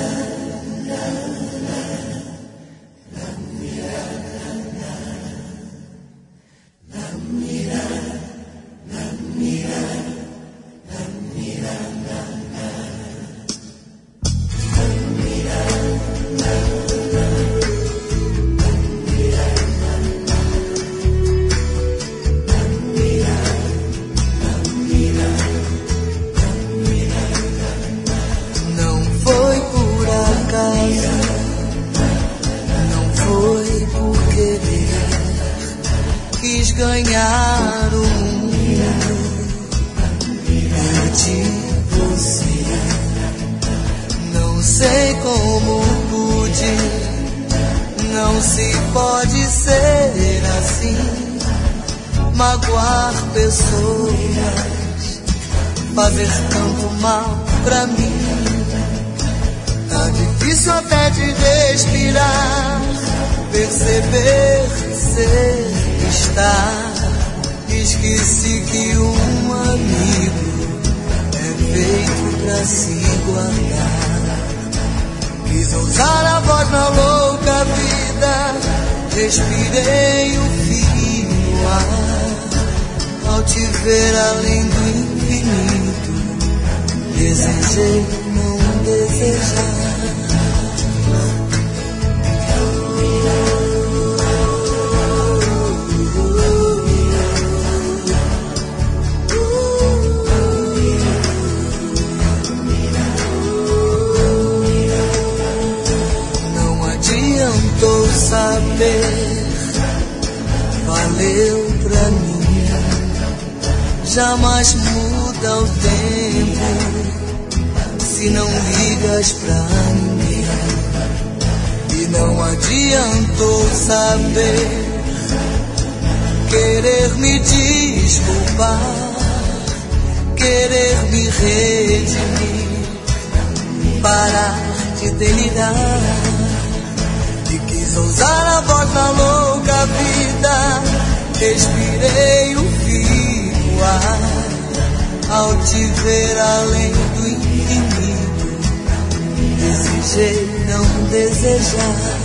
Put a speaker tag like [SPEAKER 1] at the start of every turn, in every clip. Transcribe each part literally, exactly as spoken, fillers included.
[SPEAKER 1] Ganhar o mundo, perdi você. Não sei como pude, não se pode ser assim. Magoar pessoas, fazer tanto mal pra mim. Tá difícil até de respirar, perceber, ser, estar. Esqueci que um amigo é feito pra se guardar. Quis ousar a voz na louca vida, respirei o fio ar. Ao te ver além do infinito, desejei não desejar. Adiantou saber, valeu pra mim. Jamais muda o tempo se não ligas pra mim. E não adiantou saber, querer me desculpar, querer me redimir, parar de delirar. Quis ousar a voz na louca vida, respirei o fio ar. Ao te ver além do infinito, desejei não desejar.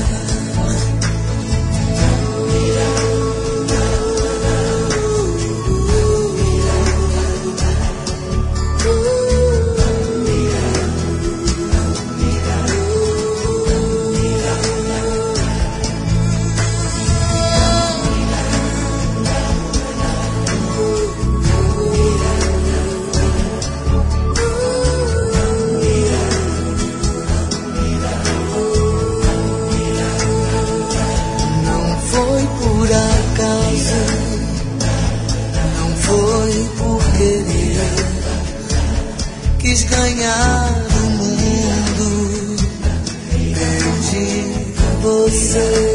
[SPEAKER 1] Quis ganhar o mundo, perdi você.